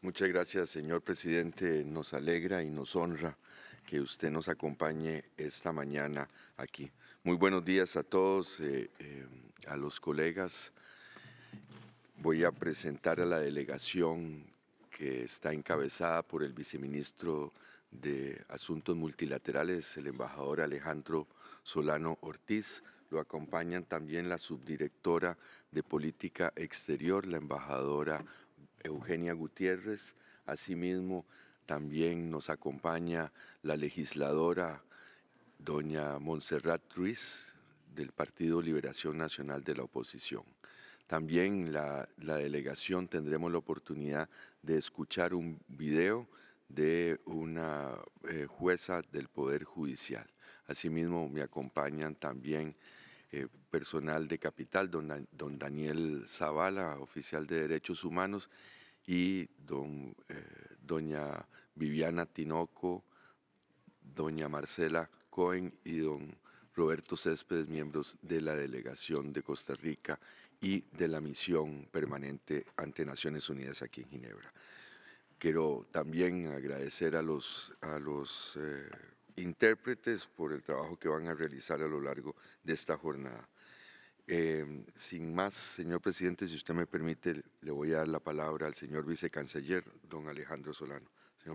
Muchas gracias, señor presidente. Nos alegra y nos honra que usted nos acompañe esta mañana aquí. Muy buenos días a todos, a los colegas. Voy a presentar a la delegación que está encabezada por el viceministro de Asuntos Multilaterales, el embajador Alejandro Solano Ortiz. Lo acompañan también la subdirectora de Política Exterior, la embajadora Eugenia Gutiérrez. Asimismo, también nos acompaña la legisladora doña Montserrat Ruiz, del Partido Liberación Nacional de la Oposición. También la delegación tendremos la oportunidad de escuchar un video de una jueza del Poder Judicial. Asimismo, me acompañan también personal de Capital, don Daniel Zavala, oficial de Derechos Humanos, y doña Viviana Tinoco, doña Marcela Cohen y don Roberto Céspedes, miembros de la delegación de Costa Rica y de la misión permanente ante Naciones Unidas aquí en Ginebra. Quiero también agradecer a los intérpretes por el trabajo que van a realizar a lo largo de esta jornada. Sin más, señor presidente, si usted me permite, le voy a dar la palabra al señor vicecanciller, don Alejandro Solano.